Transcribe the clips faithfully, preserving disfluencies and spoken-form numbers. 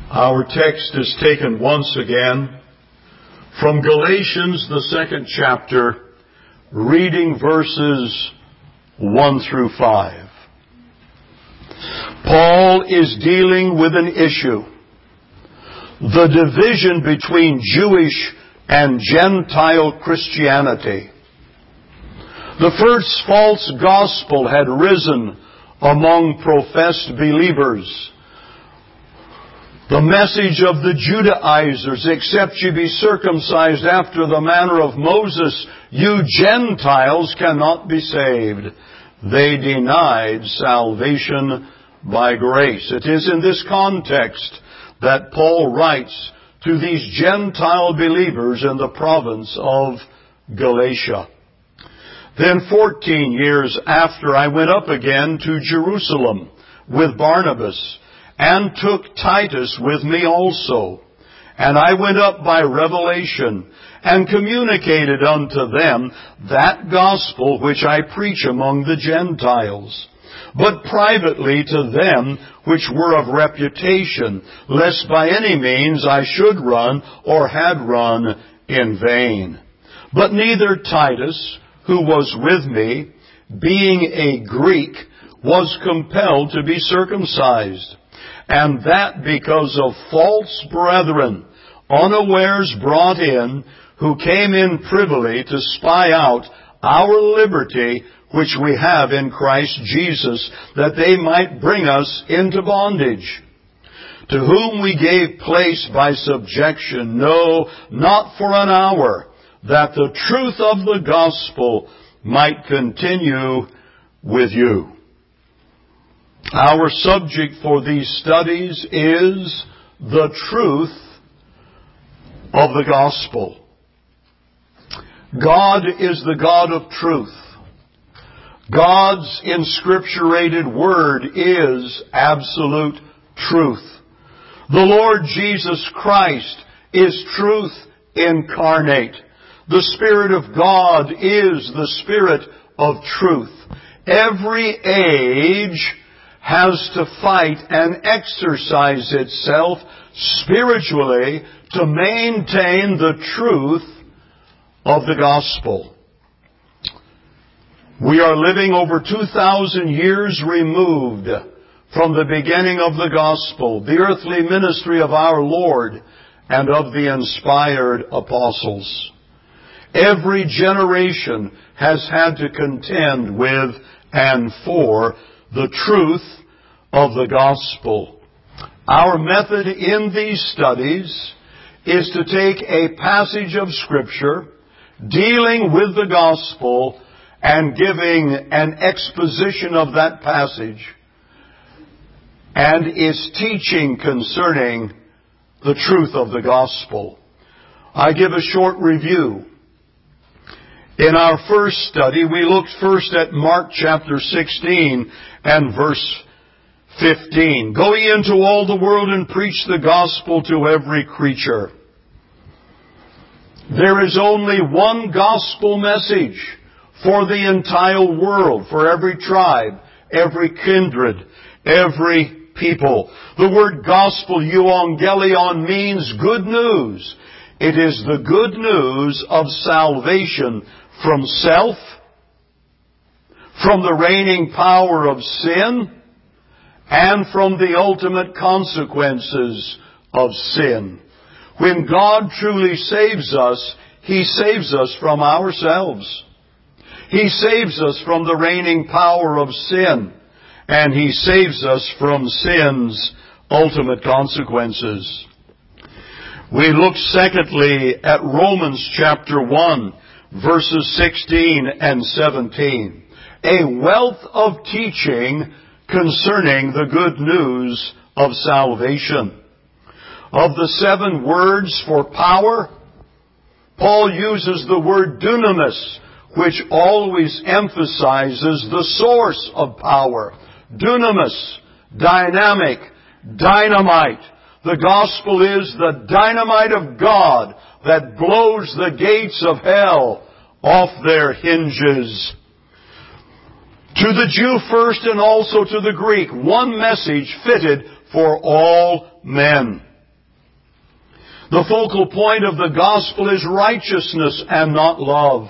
Our text is taken once again from Galatians, the second chapter, reading verses one through five. Paul is dealing with an issue, the division between Jewish and Gentile Christianity. The first false gospel had risen among professed believers. The message of the Judaizers, except you be circumcised after the manner of Moses, you Gentiles cannot be saved. They denied salvation by grace. It is in this context that Paul writes to these Gentile believers in the province of Galatia. Then fourteen years after, I went up again to Jerusalem with Barnabas, and took Titus with me also. And I went up by revelation, and communicated unto them that gospel which I preach among the Gentiles, but privately to them which were of reputation, lest by any means I should run or had run in vain. But neither Titus, who was with me, being a Greek, was compelled to be circumcised, and that because of false brethren, unawares brought in, who came in privily to spy out our liberty which we have in Christ Jesus, that they might bring us into bondage. To whom we gave place by subjection, no, not for an hour, that the truth of the gospel might continue with you. Our subject for these studies is the truth of the gospel. God is the God of truth. God's inscripturated word is absolute truth. The Lord Jesus Christ is truth incarnate. The Spirit of God is the Spirit of truth. Every age has to fight and exercise itself spiritually to maintain the truth of the gospel. We are living over two thousand years removed from the beginning of the gospel, the earthly ministry of our Lord and of the inspired apostles. Every generation has had to contend with and for the truth of the gospel. Our method in these studies is to take a passage of Scripture dealing with the gospel and giving an exposition of that passage and its teaching concerning the truth of the gospel. I give a short review. In our first study, we looked first at Mark chapter sixteen and verse fifteen. Go ye into all the world and preach the gospel to every creature. There is only one gospel message for the entire world, for every tribe, every kindred, every people. The word gospel, euangelion, means good news. It is the good news of salvation from self, from the reigning power of sin, and from the ultimate consequences of sin. When God truly saves us, He saves us from ourselves. He saves us from the reigning power of sin, and He saves us from sin's ultimate consequences. We look secondly at Romans chapter one, verses sixteen and seventeen. A wealth of teaching concerning the good news of salvation. Of the seven words for power, Paul uses the word dunamis, which always emphasizes the source of power. Dunamis, dynamic, dynamite. The gospel is the dynamite of God that blows the gates of hell off their hinges. To the Jew first and also to the Greek, one message fitted for all men. The focal point of the gospel is righteousness and not love.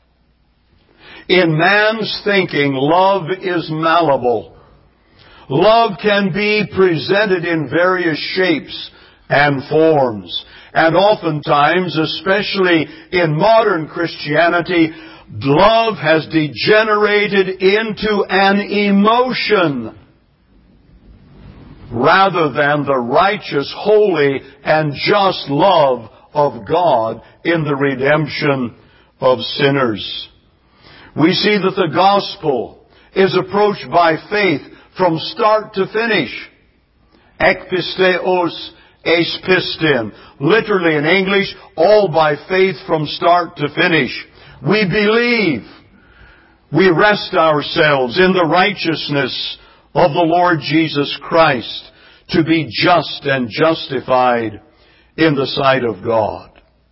In man's thinking, love is malleable. Love can be presented in various shapes and forms. And oftentimes, especially in modern Christianity, love has degenerated into an emotion rather than the righteous, holy, and just love of God in the redemption of sinners. We see that the gospel is approached by faith from start to finish. Ekpisteos eis pistin. Literally in English, all by faith from start to finish. We believe. We rest ourselves in the righteousness of the Lord Jesus Christ to be just and justified in the sight of God.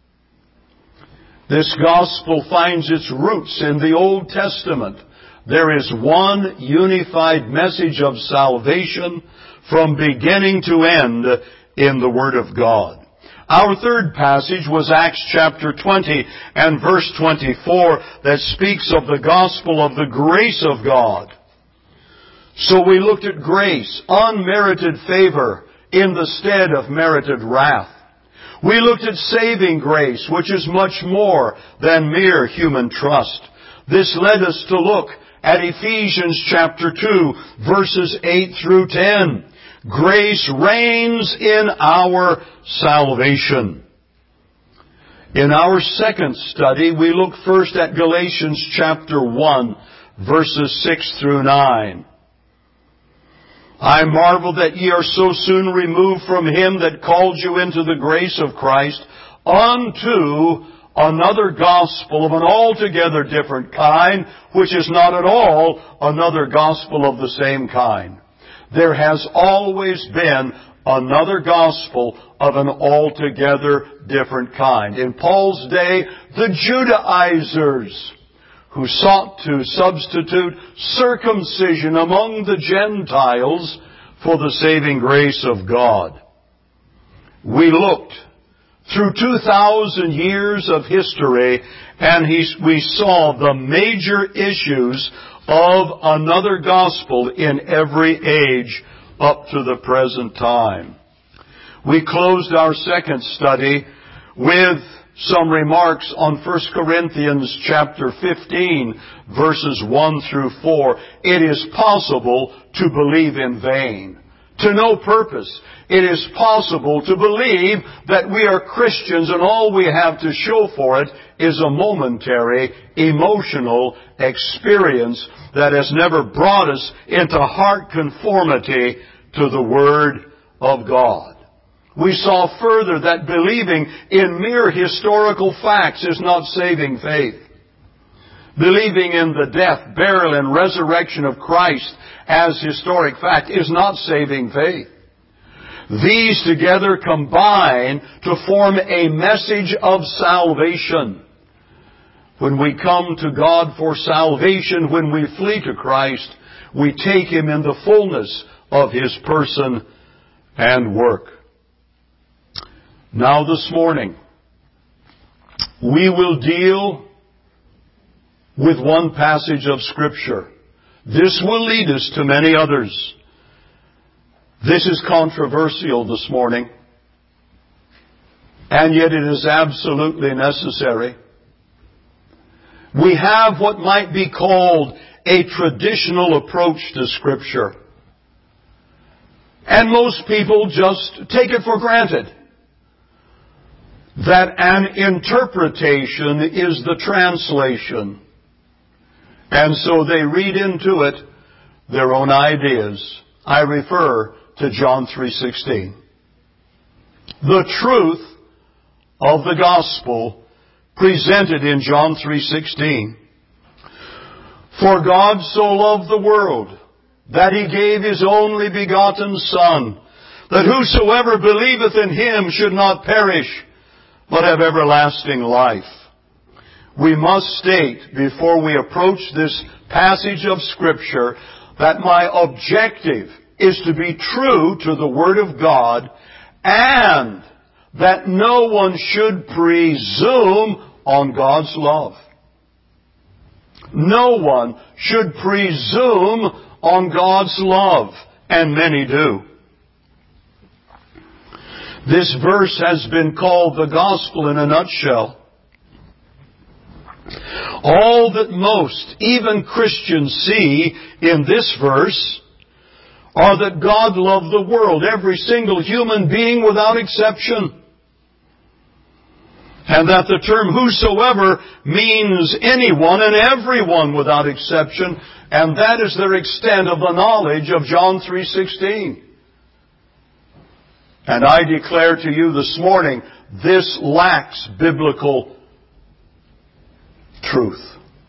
This gospel finds its roots in the Old Testament. There is one unified message of salvation from beginning to end in the Word of God. Our third passage was Acts chapter twenty and verse twenty-four that speaks of the gospel of the grace of God. So we looked at grace, unmerited favor in the stead of merited wrath. We looked at saving grace, which is much more than mere human trust. This led us to look at Ephesians chapter two, verses eight through ten. Grace reigns in our salvation. In our second study, we look first at Galatians chapter one, verses six through nine. I marvel that ye are so soon removed from him that called you into the grace of Christ unto another gospel of an altogether different kind, which is not at all another gospel of the same kind. There has always been another gospel of an altogether different kind. In Paul's day, the Judaizers, who sought to substitute circumcision among the Gentiles for the saving grace of God. We looked through two thousand years of history, and he, we saw the major issues of another gospel in every age up to the present time. We closed our second study with some remarks on First Corinthians chapter fifteen, verses one through four. It is possible to believe in vain, to no purpose. It is possible to believe that we are Christians and all we have to show for it is a momentary, emotional experience that has never brought us into heart conformity to the Word of God. We saw further that believing in mere historical facts is not saving faith. Believing in the death, burial, and resurrection of Christ as historic fact is not saving faith. These together combine to form a message of salvation. When we come to God for salvation, when we flee to Christ, we take Him in the fullness of His person and work. Now this morning, we will deal with one passage of Scripture. This will lead us to many others. This is controversial this morning, and yet it is absolutely necessary. We have what might be called a traditional approach to Scripture. And most people just take it for granted that an interpretation is the translation. And so they read into it their own ideas. I refer to John three sixteen. The truth of the gospel presented in John three sixteen. For God so loved the world that He gave His only begotten Son, that whosoever believeth in Him should not perish, but have everlasting life. We must state, before we approach this passage of Scripture, that my objective is to be true to the Word of God and that no one should presume on God's love. No one should presume on God's love, and many do. This verse has been called the gospel in a nutshell. All that most, even Christians, see in this verse are that God loved the world, every single human being without exception. And that the term whosoever means anyone and everyone without exception, and that is their extent of the knowledge of John three sixteen. And I declare to you this morning, this lacks biblical truth.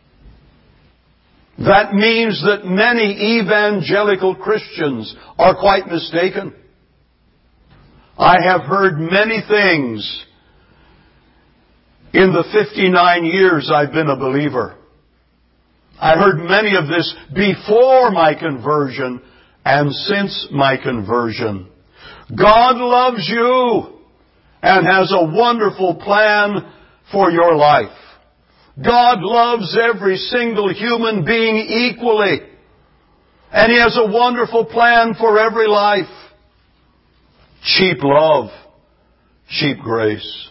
That means that many evangelical Christians are quite mistaken. I have heard many things in the fifty-nine years I've been a believer. I heard many of this before my conversion and since my conversion. God loves you and has a wonderful plan for your life. God loves every single human being equally. And He has a wonderful plan for every life. Cheap love, cheap grace.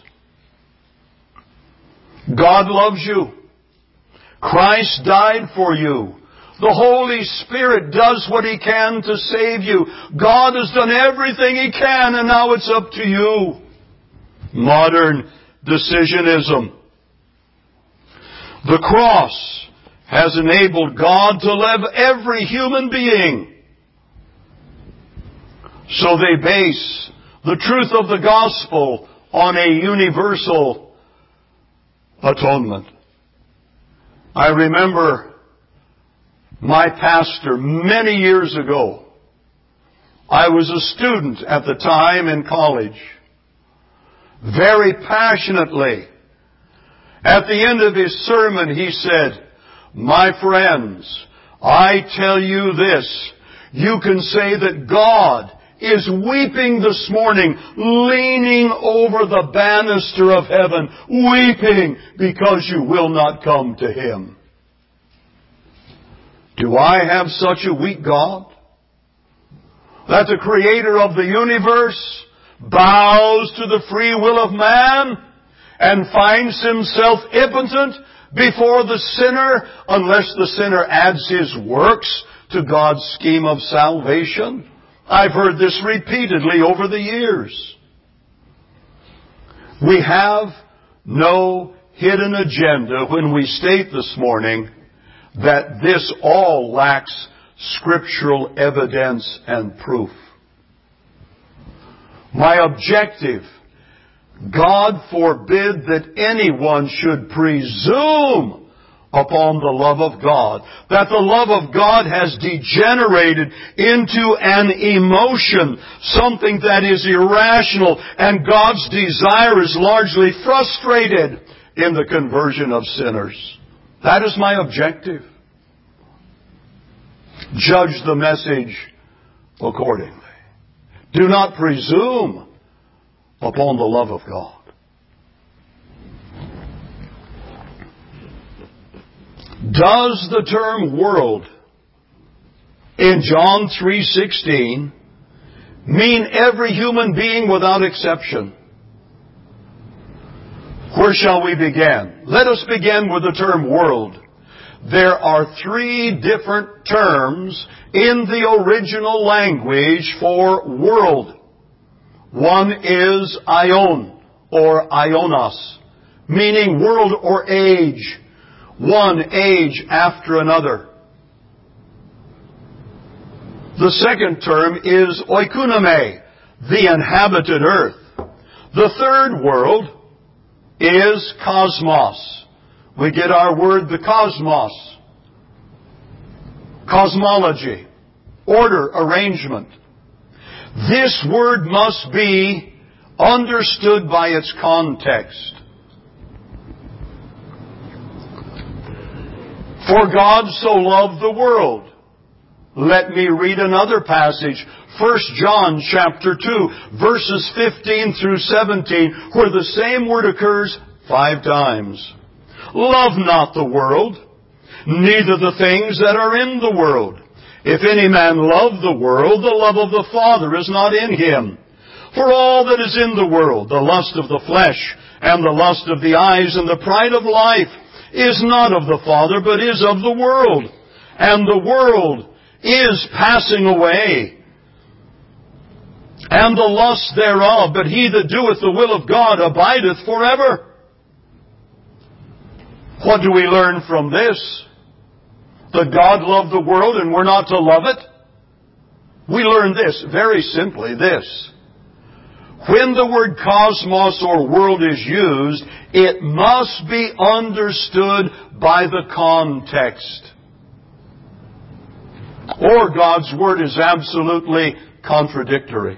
God loves you. Christ died for you. The Holy Spirit does what He can to save you. God has done everything He can, and now it's up to you. Modern decisionism. The cross has enabled God to love every human being. So they base the truth of the gospel on a universal atonement. I remember my pastor many years ago. I was a student at the time in college. Very passionately, at the end of his sermon, he said, "My friends, I tell you this, you can say that God is weeping this morning, leaning over the banister of heaven, weeping because you will not come to Him." Do I have such a weak God that the Creator of the universe bows to the free will of man and finds Himself impotent before the sinner unless the sinner adds his works to God's scheme of salvation? I've heard this repeatedly over the years. We have no hidden agenda when we state this morning that this all lacks scriptural evidence and proof. My objective, God forbid that anyone should presume upon the love of God, that the love of God has degenerated into an emotion, something that is irrational, and God's desire is largely frustrated in the conversion of sinners. That is my objective. Judge the message accordingly. Do not presume upon the love of God. Does the term world in John three sixteen mean every human being without exception? Where shall we begin? Let us begin with the term world. There are three different terms in the original language for world. One is aion, or aionos, meaning world or age. One age after another. The second term is oikonomai, the inhabited earth. The third world is cosmos. We get our word the cosmos. Cosmology. Order, arrangement. This word must be understood by its context. For God so loved the world Let me read another passage. First John chapter two, verses fifteen through seventeen, where the same word occurs five times. Love not the world, neither the things that are in the world. If any man love the world, the love of the Father is not in him. For all that is in the world, the lust of the flesh, and the lust of the eyes, and the pride of life, is not of the Father, but is of the world. And the world is passing away, and the lust thereof, but he that doeth the will of God abideth forever. What do we learn from this? That God loved the world and we're not to love it? We learn this, very simply, this. When the word cosmos or world is used, it must be understood by the context, or God's Word is absolutely contradictory.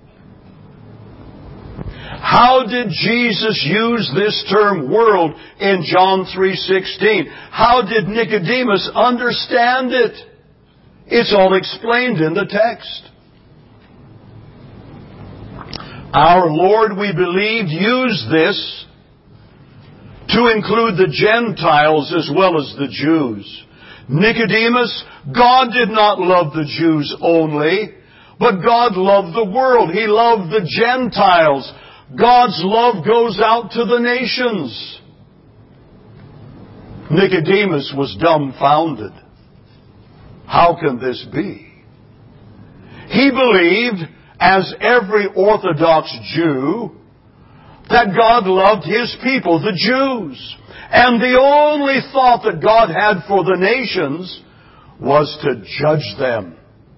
How did Jesus use this term world in John three sixteen? How did Nicodemus understand it? It's all explained in the text. Our Lord, we believe, used this to include the Gentiles as well as the Jews. Nicodemus, God did not love the Jews only, but God loved the world. He loved the Gentiles. God's love goes out to the nations. Nicodemus was dumbfounded. How can this be? He believed, as every Orthodox Jew, that God loved His people, the Jews. And the only thought that God had for the nations was to judge them.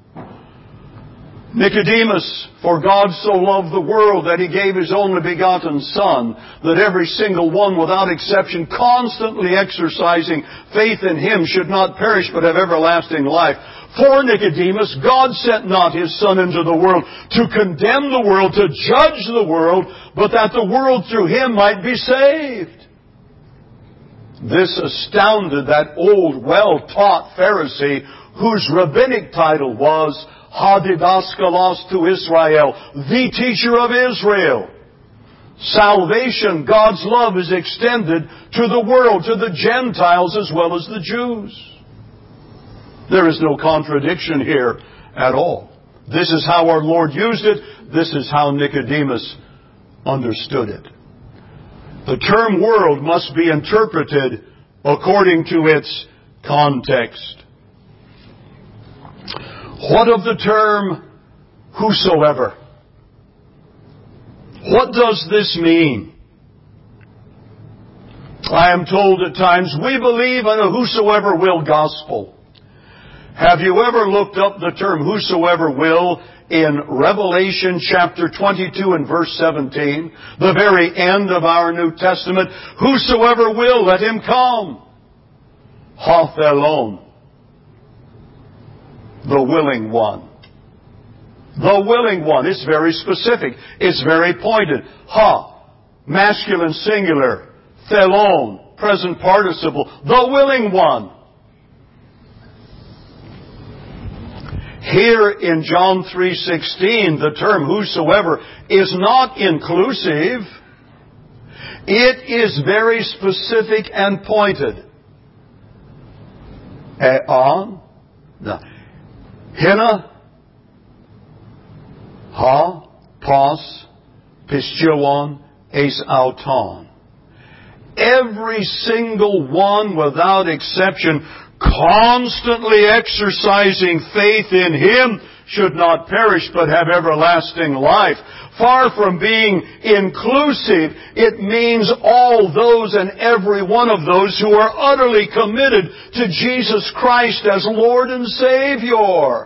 Nicodemus, for God so loved the world that He gave His only begotten Son, that every single one without exception, constantly exercising faith in Him, should not perish but have everlasting life. For Nicodemus, God sent not His Son into the world to condemn the world, to judge the world, but that the world through Him might be saved. This astounded that old, well-taught Pharisee whose rabbinic title was Hadidaskalos to Israel, the teacher of Israel. Salvation, God's love, is extended to the world, to the Gentiles as well as the Jews. There is no contradiction here at all. This is how our Lord used it. This is how Nicodemus understood it. The term world must be interpreted according to its context. What of the term whosoever? What does this mean? I am told at times we believe in a whosoever will gospel. Have you ever looked up the term whosoever will in Revelation chapter twenty-two and verse seventeen? The very end of our New Testament. Whosoever will, let him come. Hothelon. The willing one. The willing one. It's very specific. It's very pointed. Ha, masculine singular. Thelon, present participle. The willing one. Here in John three sixteen, the term whosoever is not inclusive. It is very specific and pointed. Eon, Hina, Ha, Pos, Pistuon, Es Auton. Every single one without exception, constantly exercising faith in Him, should not perish but have everlasting life. Far from being inclusive, it means all those and every one of those who are utterly committed to Jesus Christ as Lord and Savior.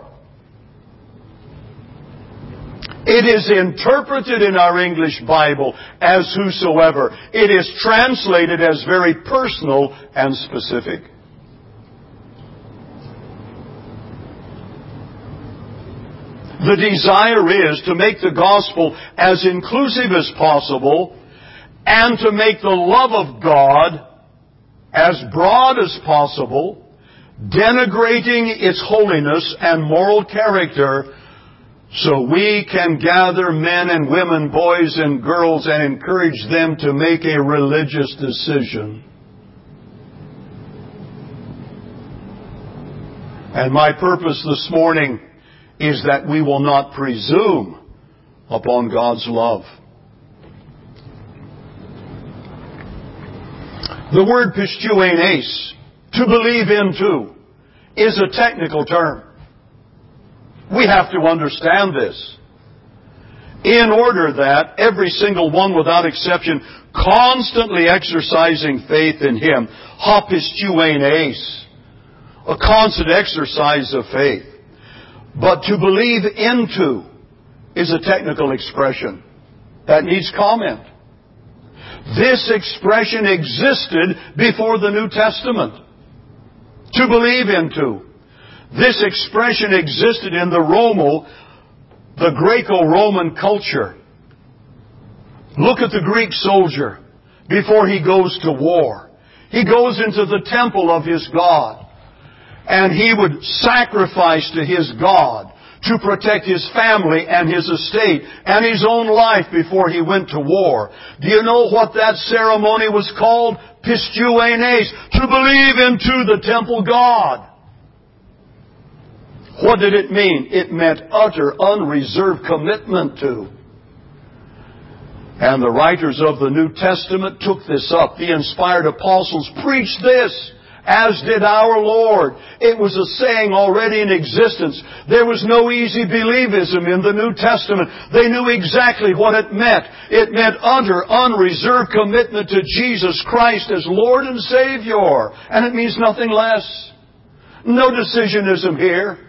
It is interpreted in our English Bible as whosoever. It is translated as very personal and specific. The desire is to make the gospel as inclusive as possible and to make the love of God as broad as possible, denigrating its holiness and moral character, so we can gather men and women, boys and girls, and encourage them to make a religious decision. And my purpose this morning is that we will not presume upon God's love. The word pistuenes, to believe into, is a technical term. We have to understand this. In order that every single one without exception constantly exercising faith in Him, hapistuenes, a constant exercise of faith. But to believe into is a technical expression that needs comment. This expression existed before the New Testament. To believe into. This expression existed in the Romo, the Greco-Roman culture. Look at the Greek soldier before he goes to war. He goes into the temple of his God, and he would sacrifice to his God to protect his family and his estate and his own life before he went to war. Do you know what that ceremony was called? Pistuenes, to believe into the temple God. What did it mean? It meant utter, unreserved commitment to. And the writers of the New Testament took this up. The inspired apostles preached this, as did our Lord. It was a saying already in existence. There was no easy believism in the New Testament. They knew exactly what it meant. It meant utter, unreserved commitment to Jesus Christ as Lord and Savior. And it means nothing less. No decisionism here.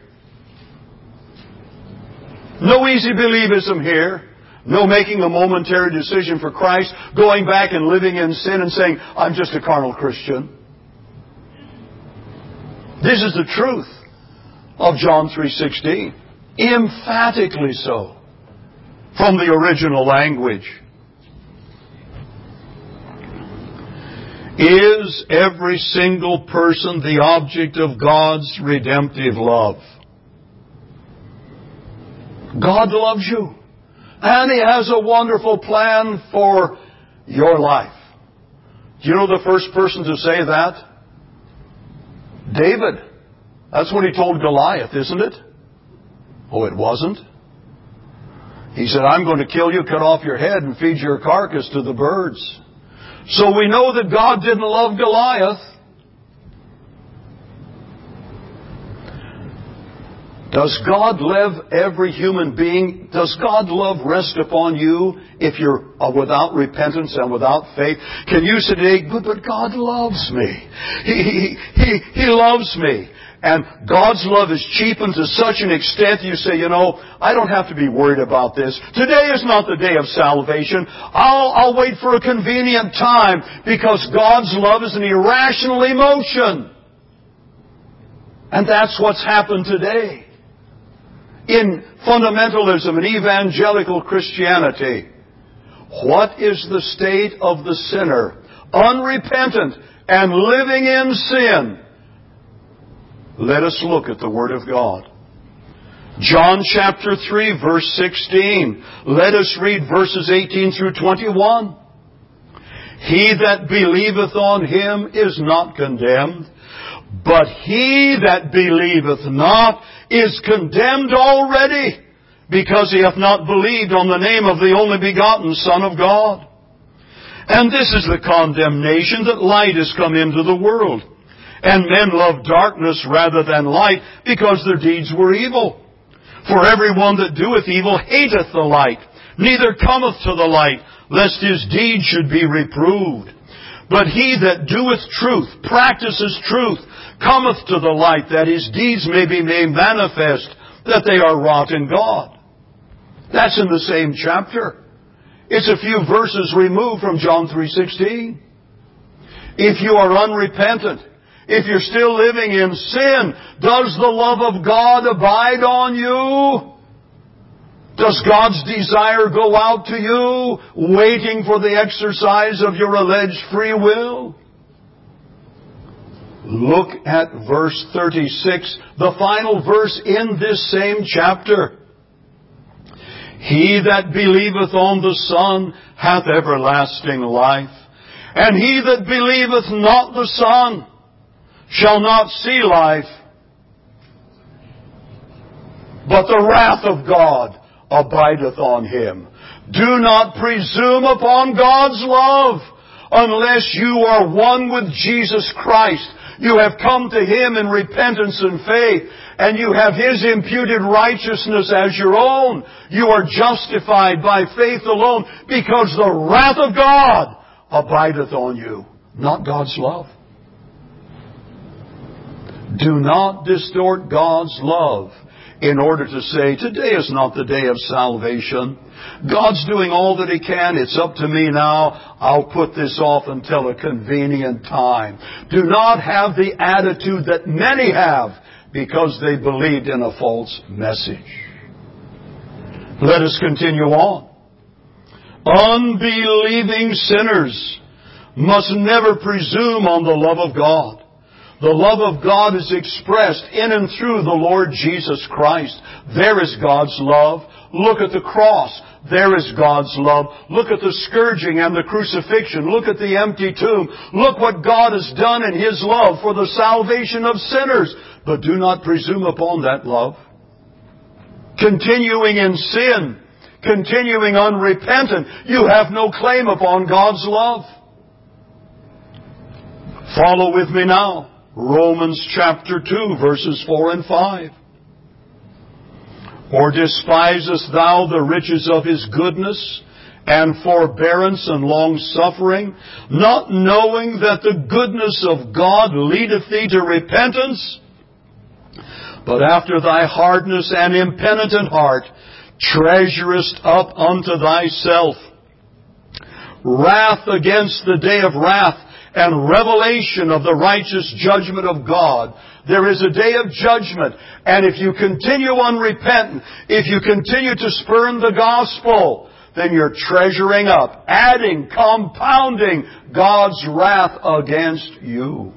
No easy believism here. No making a momentary decision for Christ, going back and living in sin and saying, I'm just a carnal Christian. This is the truth of John three sixteen. Emphatically so. From the original language. Is every single person the object of God's redemptive love? God loves you. And He has a wonderful plan for your life. Do you know the first person to say that? David. That's what he told Goliath, isn't it? Oh, it wasn't. He said, I'm going to kill you, cut off your head, and feed your carcass to the birds. So we know that God didn't love Goliath. Does God love every human being? Does God love rest upon you if you're without repentance and without faith? Can you say today, but, but God loves me. He, he, he, he loves me. And God's love is cheapened to such an extent you say, you know, I don't have to be worried about this. Today is not the day of salvation. I'll, I'll wait for a convenient time because God's love is an irrational emotion. And that's what's happened today. In fundamentalism and evangelical Christianity, what is the state of the sinner? Unrepentant and living in sin. Let us look at the Word of God. John chapter three, verse sixteen. Let us read verses eighteen through twenty-one. He that believeth on Him is not condemned, but he that believeth not is condemned already, because he hath not believed on the name of the only begotten Son of God. And this is the condemnation, that light is come into the world, and men love darkness rather than light, because their deeds were evil. For every one that doeth evil hateth the light, neither cometh to the light, lest his deeds should be reproved. But he that doeth truth, practices truth, cometh to the light, that his deeds may be made manifest, that they are wrought in God. That's in the same chapter. It's a few verses removed from John three sixteen. If you are unrepentant, if you're still living in sin, does the love of God abide on you? Does God's desire go out to you, waiting for the exercise of your alleged free will? Look at verse thirty-six, the final verse in this same chapter. He that believeth on the Son hath everlasting life, and he that believeth not the Son shall not see life, but the wrath of God abideth on him. Do not presume upon God's love unless you are one with Jesus Christ. You have come to Him in repentance and faith, and you have His imputed righteousness as your own. You are justified by faith alone, because the wrath of God abideth on you, not God's love. Do not distort God's love in order to say, today is not the day of salvation. God's doing all that He can. It's up to me now. I'll put this off until a convenient time. Do not have the attitude that many have because they believed in a false message. Let us continue on. Unbelieving sinners must never presume on the love of God. The love of God is expressed in and through the Lord Jesus Christ. There is God's love. Look at the cross. There is God's love. Look at the scourging and the crucifixion. Look at the empty tomb. Look what God has done in His love for the salvation of sinners. But do not presume upon that love. Continuing in sin, continuing unrepentant, you have no claim upon God's love. Follow with me now. Romans chapter two, verses four and five. Or despisest thou the riches of His goodness and forbearance and long-suffering, not knowing that the goodness of God leadeth thee to repentance? But after thy hardness and impenitent heart treasurest up unto thyself wrath against the day of wrath and revelation of the righteous judgment of God. There is a day of judgment, and if you continue unrepentant, if you continue to spurn the gospel, then you're treasuring up, adding, compounding God's wrath against you.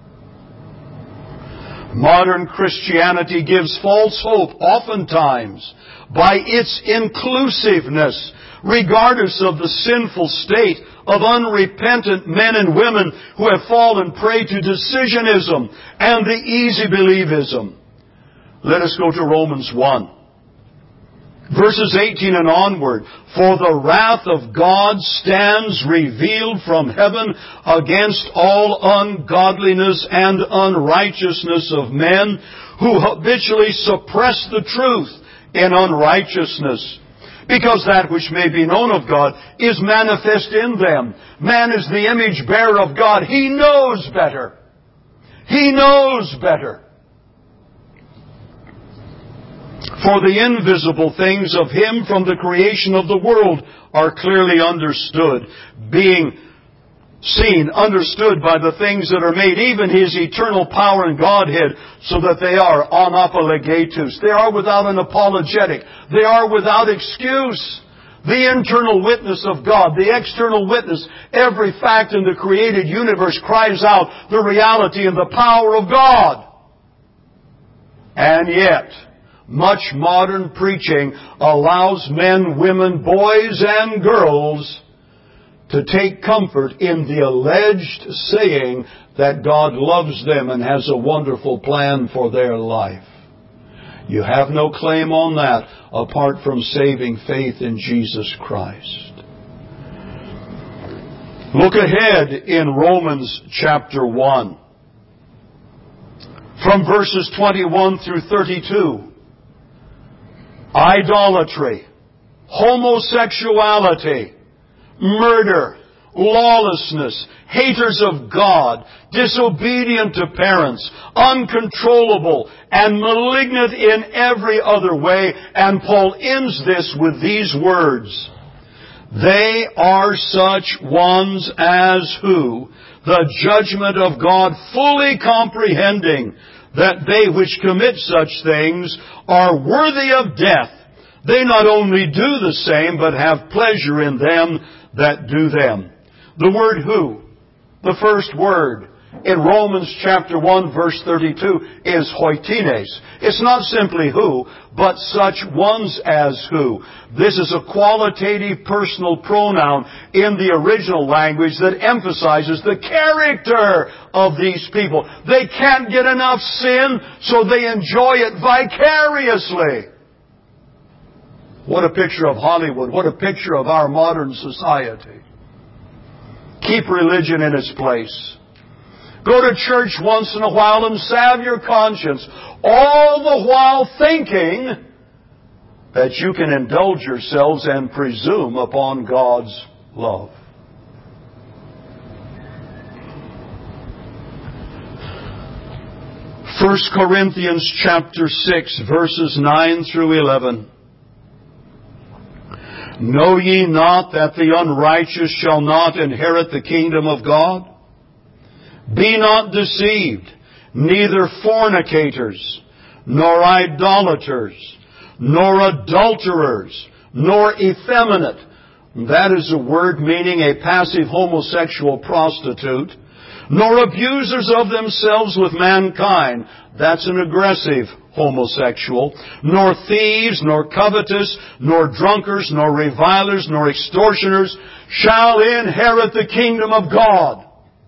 Modern Christianity gives false hope oftentimes by its inclusiveness, regardless of the sinful state of unrepentant men and women who have fallen prey to decisionism and the easy believism. Let us go to Romans one. Verses eighteen and onward. For the wrath of God stands revealed from heaven against all ungodliness and unrighteousness of men who habitually suppress the truth in unrighteousness. Because that which may be known of God is manifest in them. Man is the image bearer of God. He knows better. He knows better. For the invisible things of Him from the creation of the world are clearly understood, being seen, understood by the things that are made, even His eternal power and Godhead, so that they are anapologetus. They are without an apologetic. They are without excuse. The internal witness of God, the external witness, every fact in the created universe cries out the reality and the power of God. And yet, much modern preaching allows men, women, boys, and girls to take comfort in the alleged saying that God loves them and has a wonderful plan for their life. You have no claim on that apart from saving faith in Jesus Christ. Look ahead in Romans chapter one. From verses twenty-one through thirty-two. Idolatry, homosexuality, murder, lawlessness, haters of God, disobedient to parents, uncontrollable, and malignant in every other way. And Paul ends this with these words. They are such ones as who, the judgment of God fully comprehending, that they which commit such things are worthy of death. They not only do the same, but have pleasure in them that do them. The word who, the first word, in Romans chapter one verse thirty-two is hoitines. It's not simply who, but such ones as who. This is a qualitative personal pronoun in the original language that emphasizes the character of these people. They can't get enough sin, so they enjoy it vicariously. What a picture of Hollywood. What a picture of our modern society. Keep religion in its place. Go to church once in a while and salve your conscience, all the while thinking that you can indulge yourselves and presume upon God's love. First Corinthians chapter six, verses nine through eleven. Know ye not that the unrighteous shall not inherit the kingdom of God? Be not deceived, neither fornicators, nor idolaters, nor adulterers, nor effeminate. That is a word meaning a passive homosexual prostitute. Nor abusers of themselves with mankind. That's an aggressive homosexual. Nor thieves, nor covetous, nor drunkards, nor revilers, nor extortioners shall inherit the kingdom of God.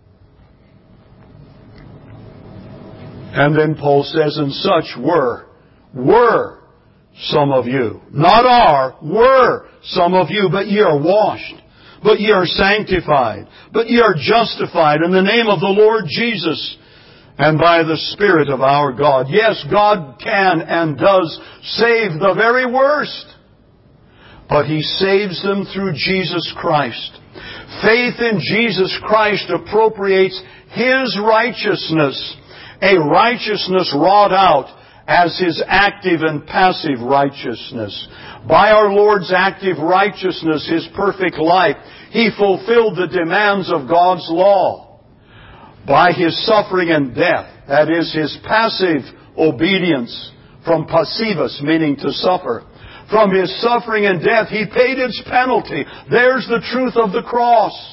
And then Paul says, and such were, were some of you. Not are, were some of you, but ye are washed. But ye are sanctified. But ye are justified in the name of the Lord Jesus and by the Spirit of our God. Yes, God can and does save the very worst. But He saves them through Jesus Christ. Faith in Jesus Christ appropriates His righteousness, a righteousness wrought out as His active and passive righteousness. By our Lord's active righteousness, His perfect life, He fulfilled the demands of God's law. By His suffering and death, that is, His passive obedience, from passivus, meaning to suffer, from His suffering and death, He paid its penalty. There's the truth of the cross.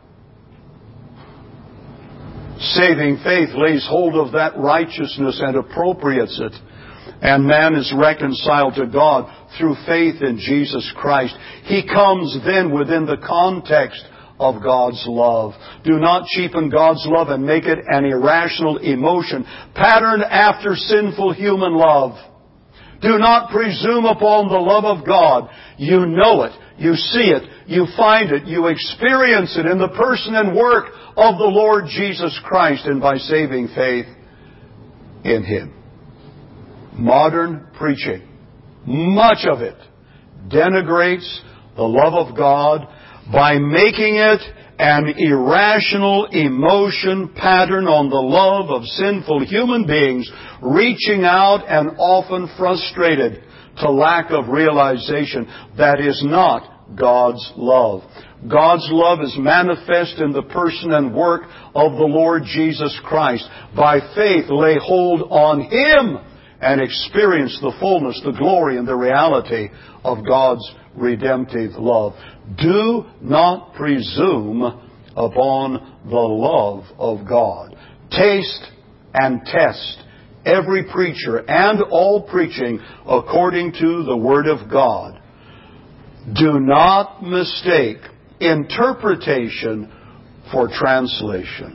Saving faith lays hold of that righteousness and appropriates it. And man is reconciled to God through faith in Jesus Christ. He comes then within the context of God's love. Do not cheapen God's love and make it an irrational emotion patterned after sinful human love. Do not presume upon the love of God. You know it. You see it. You find it. You experience it in the person and work of the Lord Jesus Christ and by saving faith in Him. Modern preaching, much of it, denigrates the love of God by making it an irrational emotion pattern on the love of sinful human beings, reaching out and often frustrated to lack of realization. That is not God's love. God's love is manifest in the person and work of the Lord Jesus Christ. By faith, lay hold on Him and experience the fullness, the glory, and the reality of God's redemptive love. Do not presume upon the love of God. Taste and test every preacher and all preaching according to the Word of God. Do not mistake interpretation for translation.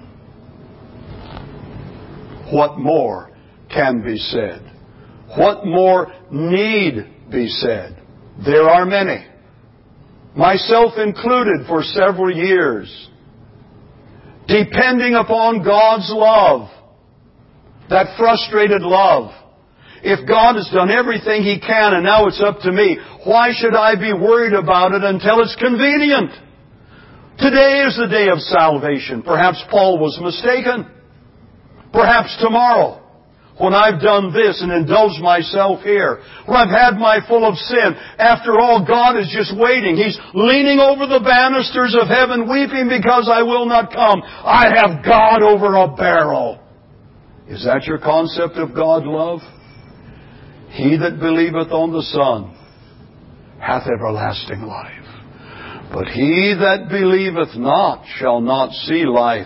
What more can be said? What more need be said? There are many, myself included for several years, depending upon God's love, that frustrated love. If God has done everything He can and now it's up to me, why should I be worried about it until it's convenient? Today is the day of salvation. Perhaps Paul was mistaken. Perhaps tomorrow, when I've done this and indulged myself here, when I've had my full of sin, after all, God is just waiting. He's leaning over the banisters of heaven, weeping because I will not come. I have God over a barrel. Is that your concept of God love? He that believeth on the Son hath everlasting life. But he that believeth not shall not see life,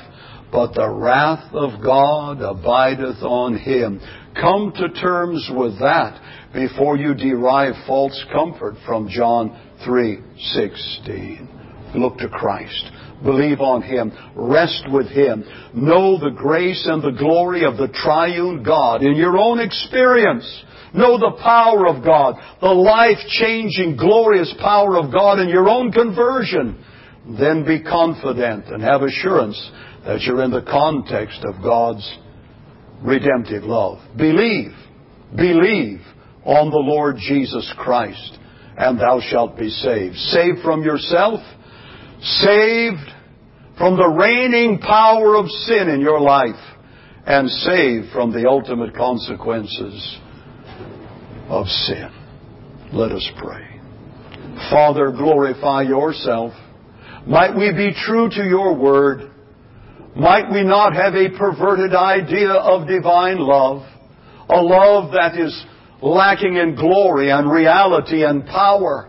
but the wrath of God abideth on him. Come to terms with that before you derive false comfort from John three sixteen. Look to Christ. Believe on Him. Rest with Him. Know the grace and the glory of the triune God in your own experience. Know the power of God, the life-changing, glorious power of God in your own conversion. Then be confident and have assurance that you're in the context of God's redemptive love. Believe, believe on the Lord Jesus Christ, and thou shalt be saved. Saved from yourself, saved from the reigning power of sin in your life, and saved from the ultimate consequences of sin. Let us pray. Father, glorify yourself. Might we be true to your word. Might we not have a perverted idea of divine love, a love that is lacking in glory and reality and power.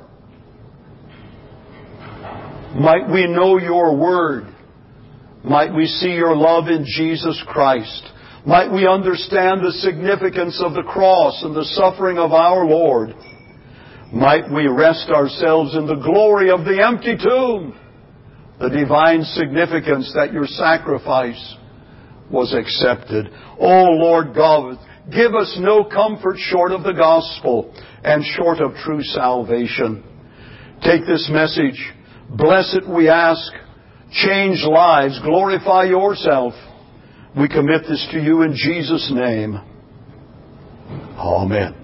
Might we know your word. Might we see your love in Jesus Christ. Might we understand the significance of the cross and the suffering of our Lord. Might we rest ourselves in the glory of the empty tomb, the divine significance that your sacrifice was accepted. O Lord God, give us no comfort short of the gospel and short of true salvation. Take this message, bless it, we ask, change lives, glorify yourself. We commit this to you in Jesus' name. Amen.